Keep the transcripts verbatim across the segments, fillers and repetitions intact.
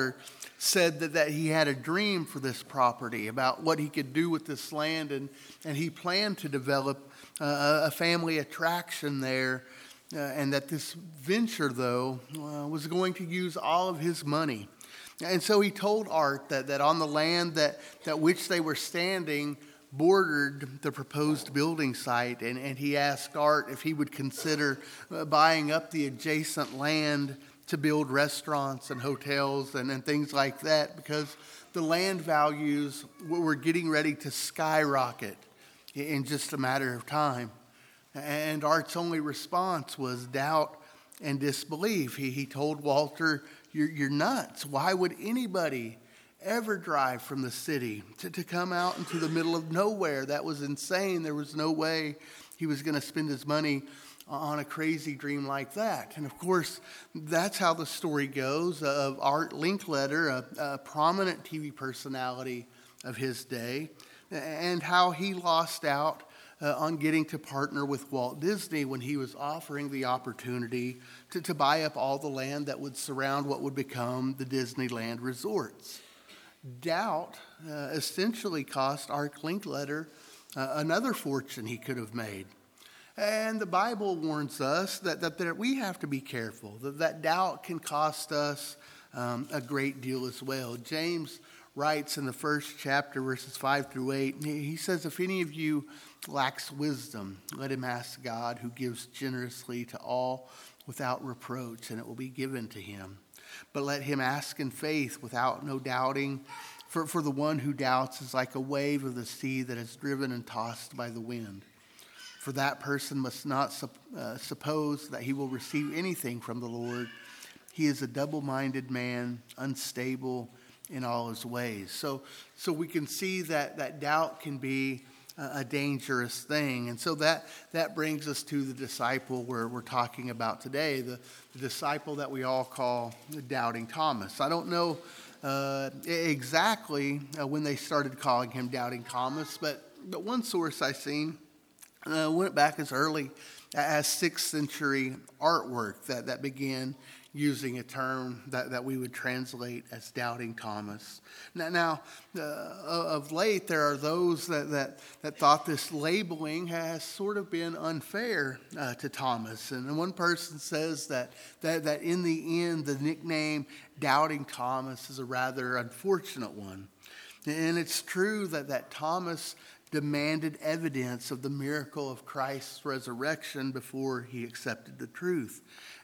Walter said that, that he had a dream for this property about what he could do with this land, and, and he planned to develop uh, a family attraction there, uh, and that this venture, though, uh, was going to use all of his money. And so he told Art that, that on the land that, that which they were standing bordered the proposed building site, and, and he asked Art if he would consider uh, buying up the adjacent land to build restaurants and hotels and, and things like that, because the land values were getting ready to skyrocket in just a matter of time. And Art's only response was doubt and disbelief. He, he told Walter, you're, you're nuts. Why would anybody ever drive from the city to, to come out into the middle of nowhere? That was insane. There was no way he was going to spend his money on a crazy dream like that. And of course, that's how the story goes of Art Linkletter, a, a prominent T V personality of his day, and how he lost out uh, on getting to partner with Walt Disney when he was offering the opportunity to, to buy up all the land that would surround what would become the Disneyland resorts. Doubt uh, essentially cost Art Linkletter uh, another fortune he could have made. And the Bible warns us that, that, that we have to be careful, that, that doubt can cost us um, a great deal as well. James writes in the first chapter, verses five through eight, he says, if any of you lacks wisdom, let him ask God, who gives generously to all without reproach, and it will be given to him. But let him ask in faith without no doubting, for, for the one who doubts is like a wave of the sea that is driven and tossed by the wind. For that person must not uh, suppose that he will receive anything from the Lord. He is a double-minded man, unstable in all his ways. So, so we can see that, that doubt can be a, a dangerous thing. And so that, that brings us to the disciple we're, we're talking about today, the, the disciple that we all call Doubting Thomas. I don't know uh, exactly uh, when they started calling him Doubting Thomas, but, but one source I've seen Uh, went back as early as sixth century artwork that, that began using a term that, that we would translate as Doubting Thomas. Now, now uh, of late, there are those that, that, that thought this labeling has sort of been unfair uh, to Thomas. And one person says that, that, that in the end, the nickname Doubting Thomas is a rather unfortunate one. And it's true that, that Thomas demanded evidence of the miracle of Christ's resurrection before he accepted the truth.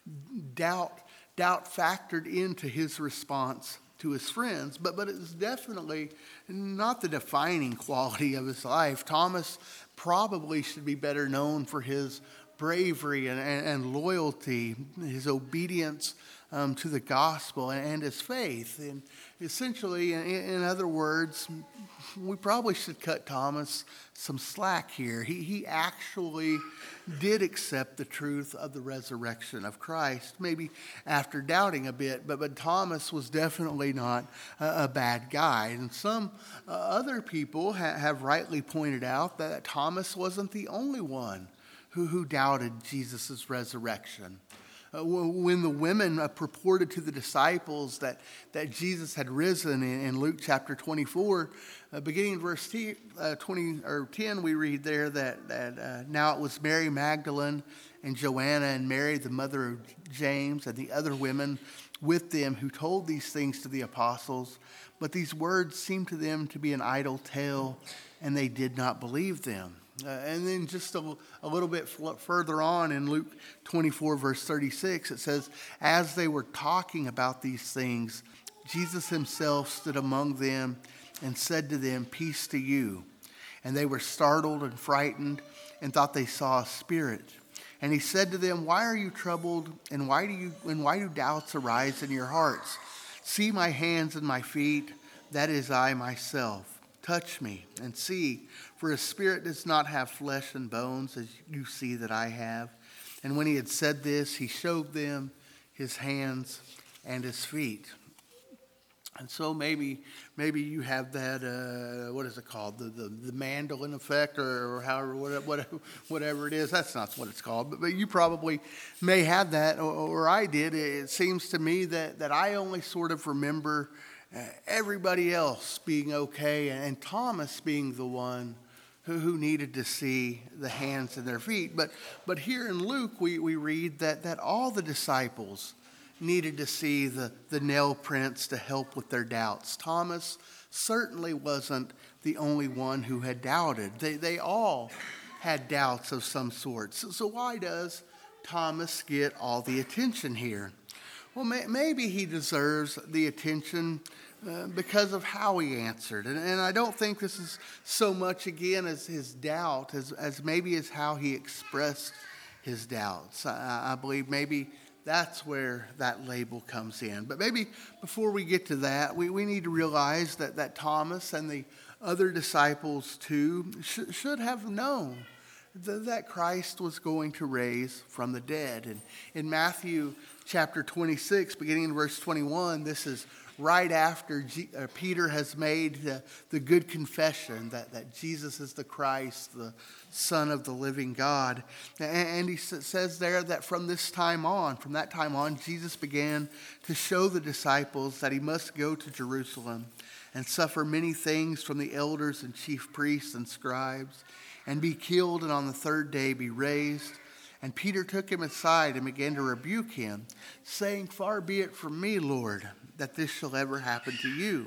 Doubt, doubt factored into his response to his friends, but, but it's definitely not the defining quality of his life. Thomas probably should be better known for his bravery and, and, and loyalty, his obedience um, to the gospel and, and his faith. And essentially, in, in other words, we probably should cut Thomas some slack here. He, he actually did accept the truth of the resurrection of Christ, maybe after doubting a bit, but, but Thomas was definitely not a, a bad guy. And some uh, other people ha- have rightly pointed out that Thomas wasn't the only one who, who doubted Jesus' resurrection. Uh, when the women uh, purported to the disciples that, that Jesus had risen in, in Luke chapter twenty-four, uh, beginning in verse t- uh, twenty or ten, we read there that, that uh, now it was Mary Magdalene and Joanna and Mary, the mother of James, and the other women with them who told these things to the apostles. But these words seemed to them to be an idle tale, and they did not believe them. Uh, and then just a, a little bit f- further on in Luke twenty-four, verse thirty-six, it says, as they were talking about these things, Jesus himself stood among them and said to them, peace to you. And they were startled and frightened and thought they saw a spirit. And he said to them, why are you troubled, and why do you and why do doubts arise in your hearts? See my hands and my feet, that is I myself. Touch me and see, for a spirit does not have flesh and bones, as you see that I have. And when he had said this, he showed them his hands and his feet. And so maybe maybe you have that, uh, what is it called, the, the, the mandolin effect, or, or however, whatever, whatever it is. That's not what it's called, but, but you probably may have that, or, or I did. It seems to me that, that I only sort of remember uh, everybody else being okay, and, and Thomas being the one who, who needed to see the hands and their feet. But but here in Luke, we, we read that, that all the disciples needed to see the, the nail prints to help with their doubts. Thomas certainly wasn't the only one who had doubted. They, they all had doubts of some sort. So, so why does Thomas get all the attention here? Well, may, maybe he deserves the attention uh, because of how he answered. And, and I don't think this is so much, again, as his doubt, as, as maybe as how he expressed his doubts. I, I believe maybe that's where that label comes in. But maybe before we get to that, we, we need to realize that, that Thomas and the other disciples too sh- should have known th- that Christ was going to raise from the dead. And in Matthew chapter twenty-six, beginning in verse twenty-one, this is right after G- uh, Peter has made the, the good confession that, that Jesus is the Christ, the Son of the living God. And, and he s- says there that from this time on, from that time on, Jesus began to show the disciples that he must go to Jerusalem and suffer many things from the elders and chief priests and scribes, and be killed, and on the third day be raised. And Peter took him aside and began to rebuke him, saying, "Far be it from me, Lord, that this shall ever happen to you."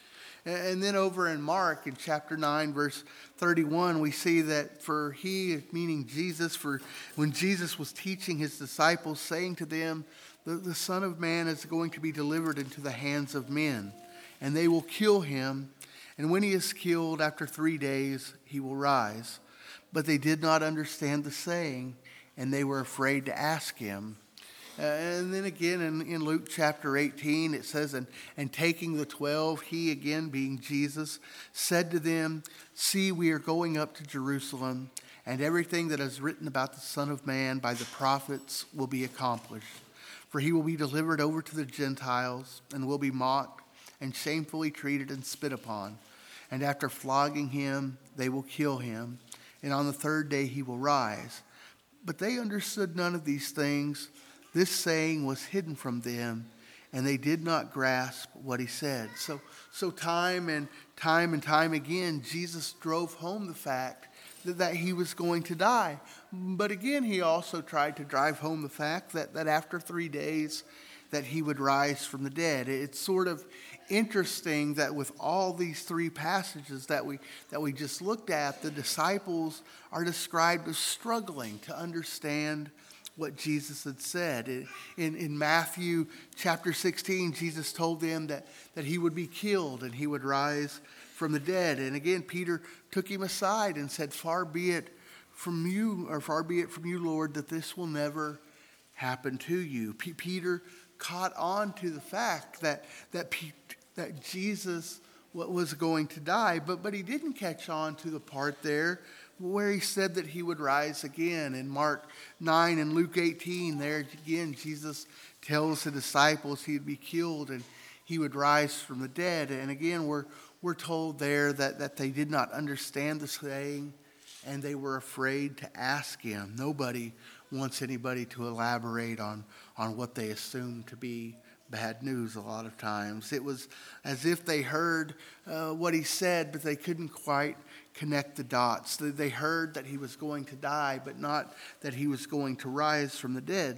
And then over in Mark, in chapter nine, verse thirty-one, we see that for he, meaning Jesus, for when Jesus was teaching his disciples, saying to them, the, the Son of Man is going to be delivered into the hands of men, and they will kill him. And when he is killed, after three days, he will rise. But they did not understand the saying, and they were afraid to ask him. Uh, and then again in, in Luke chapter eighteen, it says, and, and taking the twelve, he again, being Jesus, said to them, "See, we are going up to Jerusalem, and everything that is written about the Son of Man by the prophets will be accomplished. For he will be delivered over to the Gentiles, and will be mocked, and shamefully treated and spit upon. And after flogging him, they will kill him, and on the third day he will rise." But they understood none of these things. This saying was hidden from them, and they did not grasp what he said. So, so time and time and time again, Jesus drove home the fact that, that he was going to die. But again, he also tried to drive home the fact that, that after three days, that he would rise from the dead. It's sort of interesting that with all these three passages that we that we just looked at, the disciples are described as struggling to understand what Jesus had said. In, in Matthew chapter sixteen, Jesus told them that, that he would be killed and he would rise from the dead. And again, Peter took him aside and said, "Far be it from you, or far be it from you, Lord, that this will never happen to you." P- Peter caught on to the fact that that that Jesus was going to die, but but he didn't catch on to the part there where he said that he would rise again. In Mark nine and Luke eighteen, there again, Jesus tells the disciples he'd be killed and he would rise from the dead. And again, we're we're told there that, that they did not understand the saying, and they were afraid to ask him. Nobody wants anybody to elaborate on, on what they assume to be bad news a lot of times. It was as if they heard uh, what he said, but they couldn't quite connect the dots. They, they heard that he was going to die, but not that he was going to rise from the dead.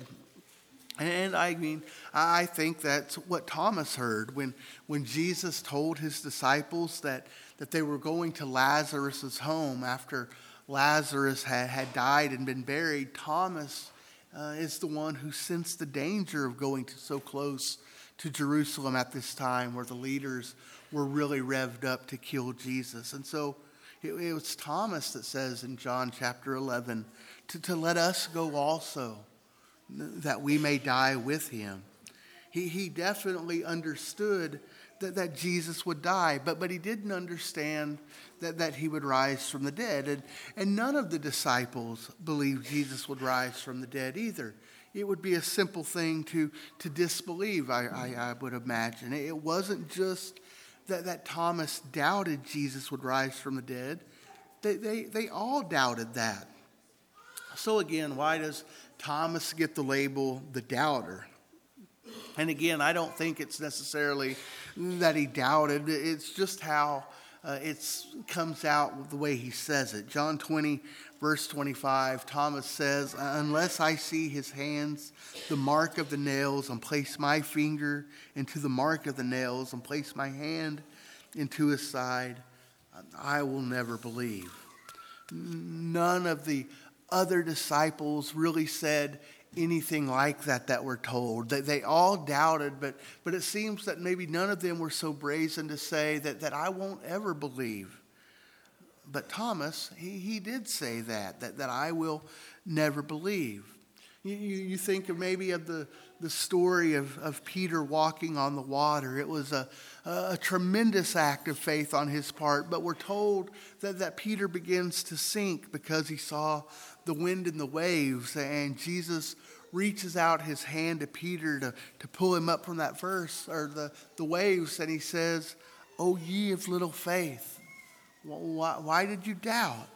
And I mean, I think that's what Thomas heard when, when Jesus told his disciples that, that they were going to Lazarus' home after Lazarus had, had died and been buried. Thomas uh, is the one who sensed the danger of going to so close to Jerusalem at this time where the leaders were really revved up to kill Jesus. And so it, it was Thomas that says in John chapter eleven, to, to let us go also, that we may die with him. He, he definitely understood that, that Jesus would die, but, but he didn't understand that, that he would rise from the dead. And, and none of the disciples believed Jesus would rise from the dead either. it would be a simple thing to, to disbelieve, I, I, I would imagine. It wasn't just that, that Thomas doubted Jesus would rise from the dead. They, they, they all doubted that. So again, why does Thomas get the label the doubter? And again, I don't think it's necessarily that he doubted. It's just how uh, it comes out with the way he says it. John twenty, verse twenty-five, Thomas says, "Unless I see his hands, the mark of the nails, and place my finger into the mark of the nails, and place my hand into his side, I will never believe." None of the other disciples really said anything like that that we're told. They, they all doubted, but, but it seems that maybe none of them were so brazen to say that, that I won't ever believe. But Thomas, he, he did say that, that, that I will never believe. You, you, you think of maybe of the, the story of, of Peter walking on the water. It was a, a, a tremendous act of faith on his part, but we're told that, that Peter begins to sink because he saw the wind and the waves, and Jesus reaches out his hand to Peter to, to pull him up from that verse, or the, the waves, and he says, "O ye of little faith, why, why did you doubt?"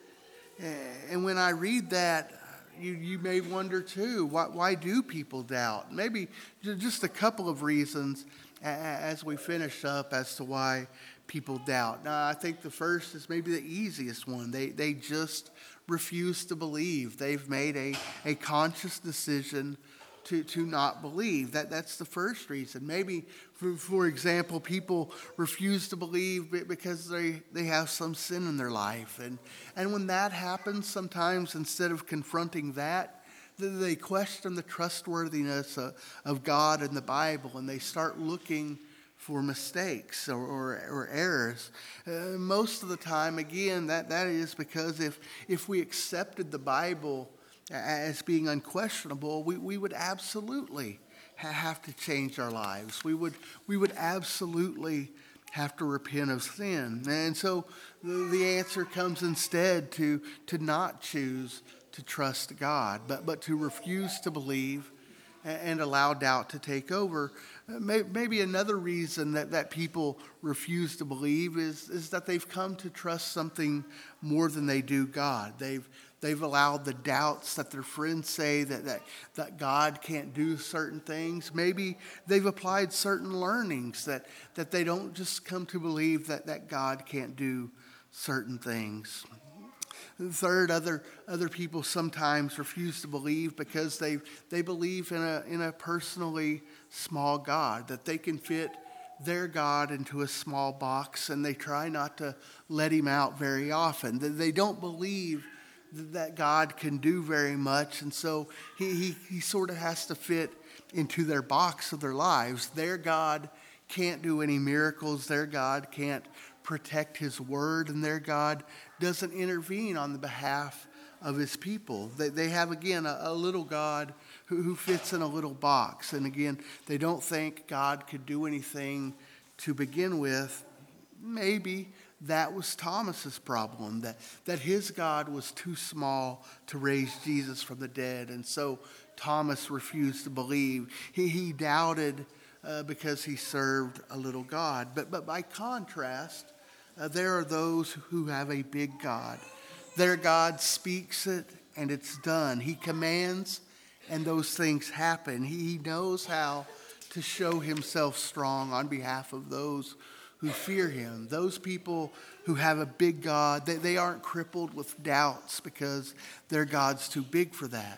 And when I read that, you, you may wonder too, why, why do people doubt? Maybe just a couple of reasons as we finish up as to why people doubt. Now, I think the first is maybe the easiest one. They, they just refuse to believe. They've made a, a conscious decision to, to not believe. That, that's the first reason. Maybe, for, for example, people refuse to believe because they, they have some sin in their life. And, and when that happens, sometimes instead of confronting that, they question the trustworthiness of, of God and the Bible, and they start looking for mistakes or, or, or errors. Uh, most of the time, again, that, that is because if, if we accepted the Bible as being unquestionable, we, we would absolutely ha- have to change our lives. We would, we would absolutely have to repent of sin. And so the, the answer comes instead to, to not choose to trust God, but, but to refuse to believe and allow doubt to take over. Maybe another reason that, that people refuse to believe is, is that they've come to trust something more than they do God. They've they've allowed the doubts that their friends say that, that, that God can't do certain things. Maybe they've applied certain learnings that, that they don't just come to believe that, that God can't do certain things. Third, other other people sometimes refuse to believe because they they believe in a in a personally small God, that they can fit their God into a small box, and they try not to let him out very often. They don't believe that God can do very much, and so he he, he sort of has to fit into their box of their lives. Their God can't do any miracles. Their God can't protect his word, and their God doesn't intervene on the behalf of his people. They, they have, again, a, a little God who, who fits in a little box. And again, they don't think God could do anything to begin with. Maybe that was Thomas's problem, that, that his God was too small to raise Jesus from the dead. And so Thomas refused to believe. He, he doubted uh, because he served a little God. But, but by contrast, Uh, there are those who have a big God. Their God speaks it and it's done. He commands and those things happen. He knows how to show himself strong on behalf of those who fear him. Those people who have a big God, they, they aren't crippled with doubts because their God's too big for that.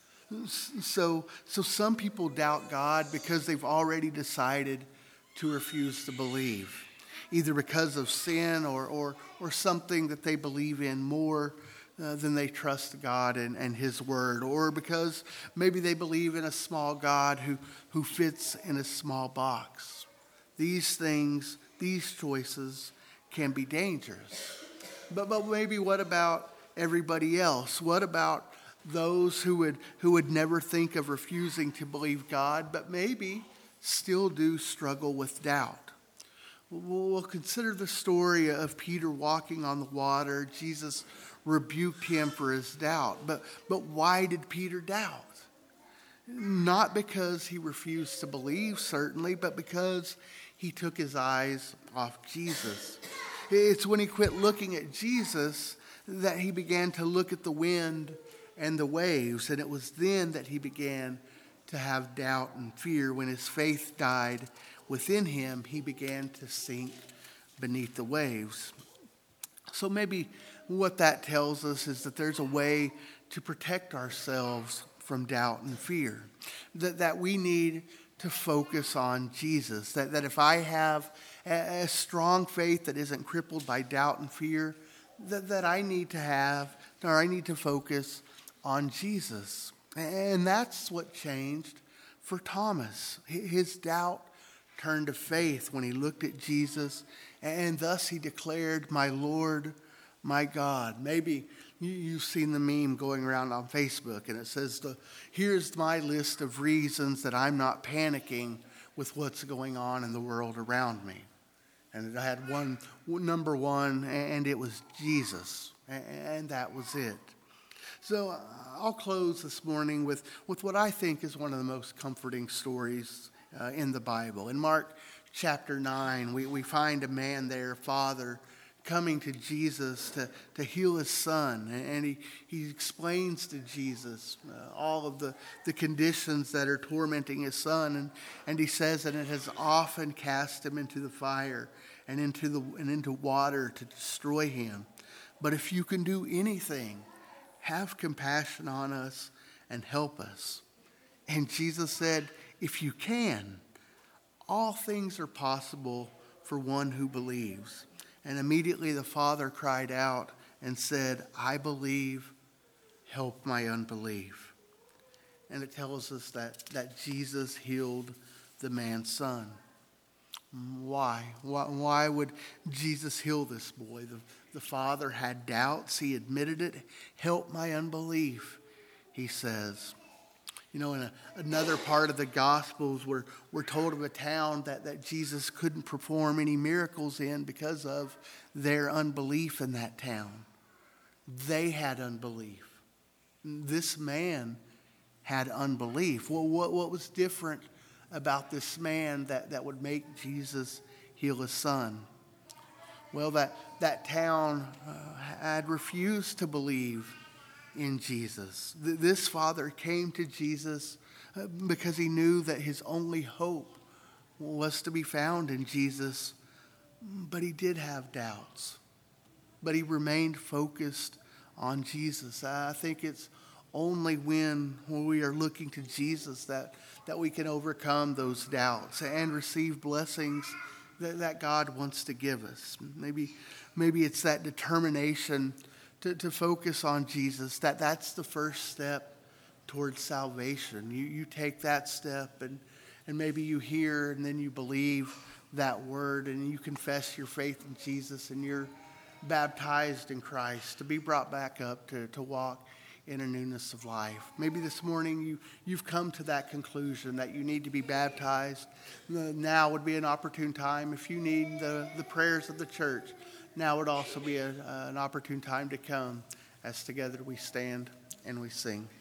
So, so some people doubt God because they've already decided to refuse to believe, either because of sin or, or, or something that they believe in more uh, than they trust God and, and his word, or because maybe they believe in a small God who, who fits in a small box. These things, these choices can be dangerous. But, but maybe what about everybody else? What about those who would, who would never think of refusing to believe God, but maybe still do struggle with doubt? We'll consider the story of Peter walking on the water. Jesus rebuked him for his doubt. But, but why did Peter doubt? not because he refused to believe, certainly, but because he took his eyes off Jesus. It's when he quit looking at Jesus that he began to look at the wind and the waves, and it was then that he began to have doubt and fear. When his faith died within him, he began to sink beneath the waves. So maybe what that tells us is that there's a way to protect ourselves from doubt and fear, that, that we need to focus on Jesus, that, that if I have a, a strong faith that isn't crippled by doubt and fear, that, that I need to have, or I need to focus on Jesus. And that's what changed for Thomas. His doubt turned to faith when he looked at Jesus, and thus he declared, "My Lord, my God." Maybe you've seen the meme going around on Facebook, and it says, "Here's my list of reasons that I'm not panicking with what's going on in the world around me." And I had one, number one, and it was Jesus, and that was it. So uh, I'll close this morning with, with what I think is one of the most comforting stories uh, in the Bible. In Mark chapter nine, we, we find a man there, father, coming to Jesus to, to heal his son. And he, he explains to Jesus uh, all of the, the conditions that are tormenting his son. And, and he says that it has often cast him into the fire and into, the, and into water to destroy him. But if you can do anything, have compassion on us and help us. And Jesus said, if you can, all things are possible for one who believes. And immediately the father cried out and said, I believe, help my unbelief. And it tells us that, that Jesus healed the man's son. Why? Why, why would Jesus heal this boy? The, the father had doubts. He admitted it. Help my unbelief, he says. You know, in a, another part of the Gospels, we're, we're told of a town that, that Jesus couldn't perform any miracles in because of their unbelief in that town. They had unbelief. This man had unbelief. Well, what, what was different about this man that, that would make Jesus heal his son? Well, that, that town uh, had refused to believe in Jesus. This father came to Jesus because he knew that his only hope was to be found in Jesus, but he did have doubts. But he remained focused on Jesus. I think it's only when we are looking to Jesus that, that we can overcome those doubts and receive blessings that, that God wants to give us. Maybe, maybe it's that determination To, to focus on Jesus, that that's the first step towards salvation. You you take that step, and, and maybe you hear and then you believe that word and you confess your faith in Jesus and you're baptized in Christ to be brought back up to, to walk in a newness of life. Maybe this morning you, you've come to that conclusion that you need to be baptized. Now would be an opportune time. If you need the, the prayers of the church, now would also be a, uh, an opportune time to come as together we stand and we sing.